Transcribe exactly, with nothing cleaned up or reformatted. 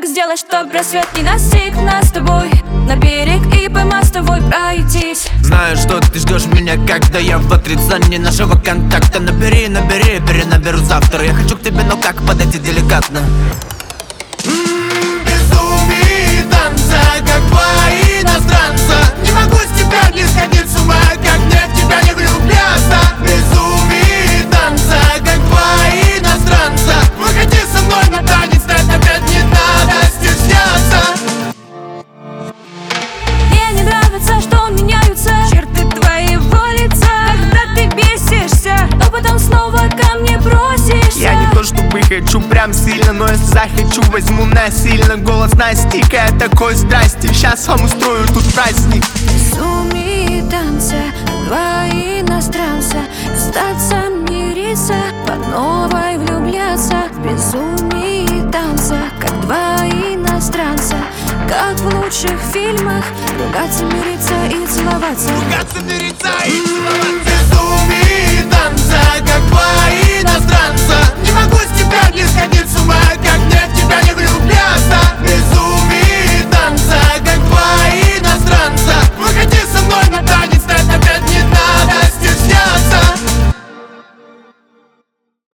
как сделать, чтоб рассвет не настиг нас с тобой? На берег и по мостовой пройтись. Знаю, что ты ждешь меня, когда я в отрицании нашего контакта. Набери, набери, перенаберу завтра. Я хочу к тебе, но как подойти деликатно? Безумие танца, как два иностранца. Не могу с тебя не сходить с ума, как мне в тебя не влюбляться. Безумие танца, как два иностранца. Выходи со мной на танец, так опять не надо стесняться. Мне не нравится, что меняются черты твоего лица, когда ты бесишься, но потом снова ко мне бросишься. Я не то чтобы хочу прям сильно, но если захочу, возьму насильно. Голос настика, такой страсти. Сейчас вам устрою тут праздник. Безумие танца, два иностранца. Остаться, мириться, по новой влюбляться. В безумии танца, как два иностранца. Как в лучших фильмах, ругаться, мириться и целоваться. Ругаться, мириться и целоваться. Безумие